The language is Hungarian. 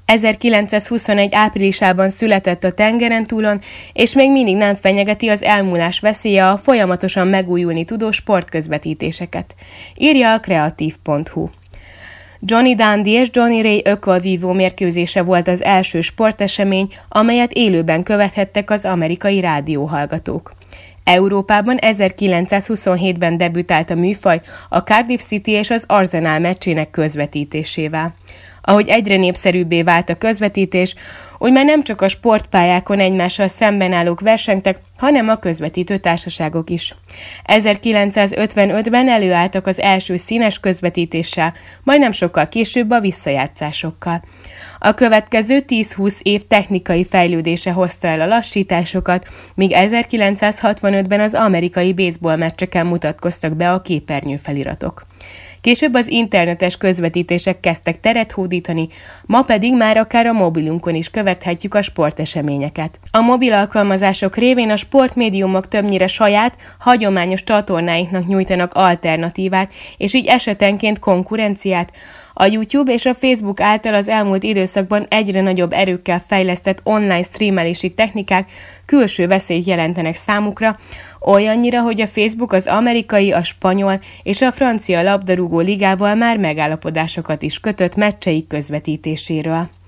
1921 áprilisában született a tengeren túlon, és még mindig nem fenyegeti az elmúlás veszélye a folyamatosan megújulni tudó sportközvetítéseket, írja a kreatív.hu. Johnny Dundee és Johnny Ray ökölvívó mérkőzése volt az első sportesemény, amelyet élőben követhettek az amerikai rádióhallgatók. Európában 1927-ben debütált a műfaj a Cardiff City és az Arsenal meccsének közvetítésével. Ahogy egyre népszerűbbé vált a közvetítés, úgy már nem csak a sportpályákon egymással szemben állók versengtek, hanem a közvetítő társaságok is. 1955-ben előálltak az első színes közvetítéssel, majd nem sokkal később a visszajátszásokkal. A következő 10-20 év technikai fejlődése hozta el a lassításokat, míg 1965-ben az amerikai baseball meccseken mutatkoztak be a képernyőfeliratok. Később az internetes közvetítések kezdtek teret hódítani, ma pedig már akár a mobilunkon is követhetjük a sporteseményeket. A mobil alkalmazások révén a sportmédiumok többnyire saját, hagyományos csatornáinknak nyújtanak alternatívát, és így esetenként konkurenciát. A YouTube és a Facebook által az elmúlt időszakban egyre nagyobb erőkkel fejlesztett online streamelési technikák külső veszélyt jelentenek számukra, olyannyira, hogy a Facebook az amerikai, a spanyol és a francia labdarúgó ligával már megállapodásokat is kötött meccseik közvetítéséről.